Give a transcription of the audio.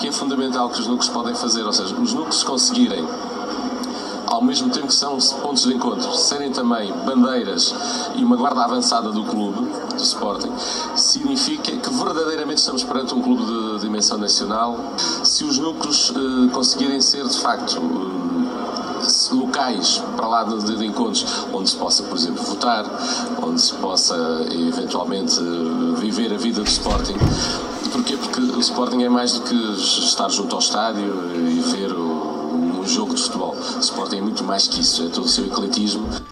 que é fundamental que os núcleos podem fazer, ou seja, os núcleos conseguirem, ao mesmo tempo que são pontos de encontro, serem também bandeiras e uma guarda avançada do clube, do Sporting, significa que verdadeiramente estamos perante um clube de dimensão nacional. Se os núcleos conseguirem ser, de facto, locais para lá de encontros, onde se possa, por exemplo, votar, onde se possa eventualmente viver a vida do Sporting. Porquê? Porque o Sporting é mais do que estar junto ao estádio e ver um jogo de futebol. O Sporting é muito mais que isso, é todo o seu ecletismo.